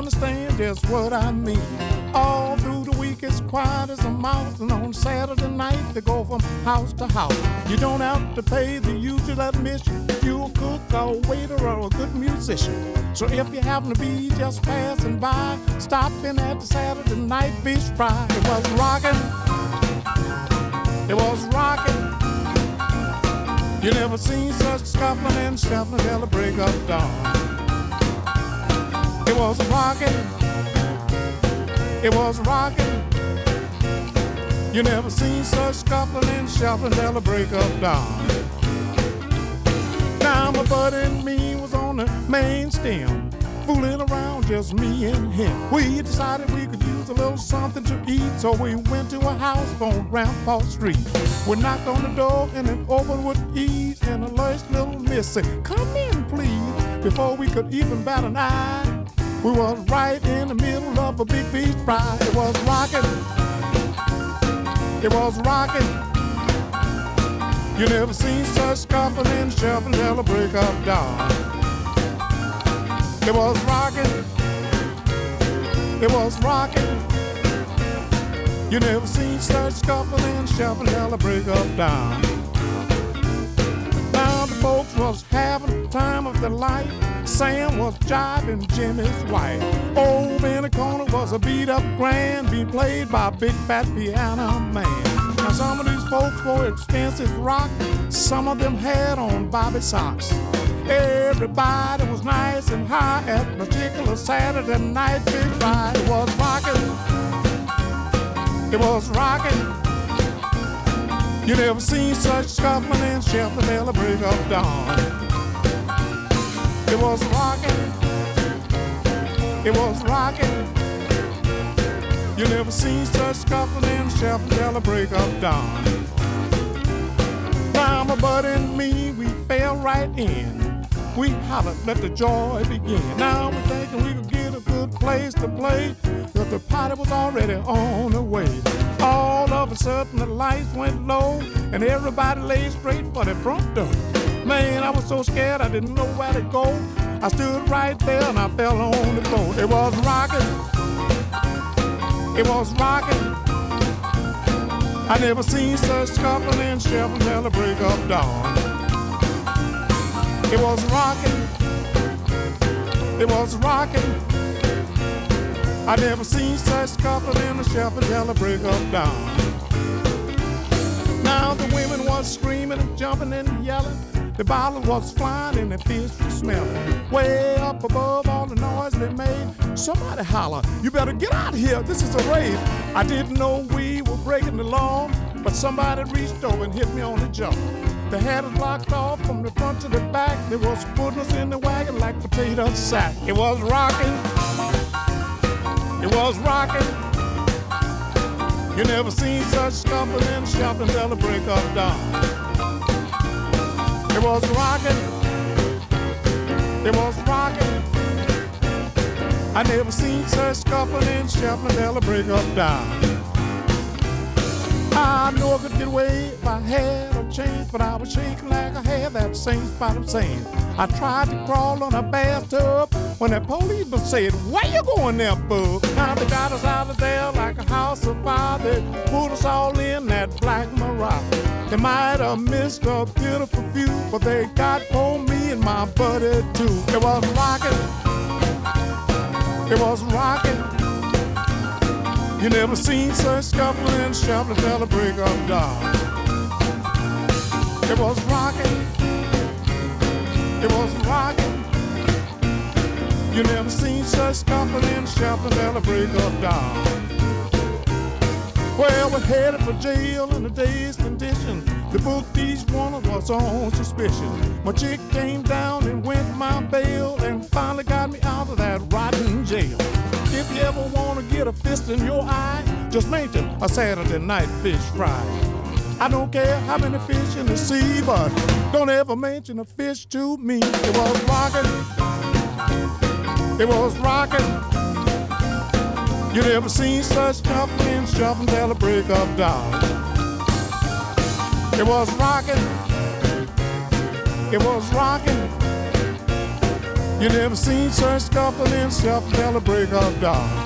understand just what I mean. All through the week it's quiet as a mouse, and on Saturday night they go from house to house. You don't have to pay the usual admission if you're a cook or a waiter or a good musician. So if you happen to be just passing by, stop in at the Saturday night fish fry. It was rockin', it was rockin'. You never seen such scuffling and shuffling till the break of dawn. It was rockin', it was rockin'. You never seen such scuffling and shuffling till the break of dawn. Now my buddy and me was on the main stem, fooling around, just me and him. We decided we could use a little something to eat, so we went to a house on Rampart Street. We knocked on the door and it opened with ease, and a lush little miss said, "Come in, please." Before we could even bat an eye, we was right in the middle of a big fish fry. It was rockin', it was rockin'. You never seen such scuffling and shuffling till the break of dawn. It was rockin', it was rockin'. You never seen such scuffling and shuffling till the break of dawn. Now the folks was having the time of their life. Sam was jiving Jimmy's wife. Over in the corner was a beat-up grand being played by a big fat piano man. Now some of these folks wore expensive rock, some of them had on Bobby socks. Everybody was nice and high at particular Saturday night fish fry. It was rockin', it was rockin'. You never seen such scuffling and shuffling till the break of dawn. It was rockin', it was rockin'. You never seen such scuffling and shuffling till the break of dawn. Now my buddy and me, we fell right in. We hollered, let the joy begin. Now we're thinking we could get a good place to play, but the party was already on the way. All of a sudden the lights went low, and everybody laid straight for the front door. Man, I was so scared I didn't know where to go. I stood right there and I fell on the floor. It was rockin', it was rockin'. I never seen such scuffling and shuffling till the break of dawn. It was rockin', it was rockin'. I never seen such scuffling and shuffling till the break of dawn. Now the women was screaming and jumping and yelling. The bottle was flying and the fish was smelling. Way up above all the noise they made, somebody holler, "You better get out of here, this is a raid." I didn't know we were breaking the law, but somebody reached over and hit me on the jaw. They had us locked off from the front to the back. They was putting us in the wagon like potato sack. It was rockin', it was rockin'. You never seen such scuffling and shuffling till the break of dawn. It was rockin', it was rockin'. I never seen such scuffling and shuffling till the break of dawn. I know I could get away if I had a chance, but I was shaking like I had that same spot of sand. I tried to crawl on a bathtub when that policeman said, "Where you going there, bub?" Now they got us out of there like a house of fire. They put us all in that black Marat. They might have missed a beautiful view, but they got for me and my buddy too. It was rockin', it was rockin'. You never seen such scuffling and shuffling till the break of dawn. It was rockin', it was rockin'. You never seen such scuffling and shuffling till the break of dawn. Well, we're headed for jail in a day's condition. The book these warners was on suspicion. My chick came down and went my bail and finally got me out of that rotten jail. If you ever want to get a fist in your eye, just mention a Saturday night fish fry. I don't care how many fish in the sea, but don't ever mention a fish to me. It was rockin', it was rockin'. You never seen such scuffling and shuffling till the break of dawn. It was rockin', it was rockin'. You never seen such scuffling, shuffle till the break of dawn.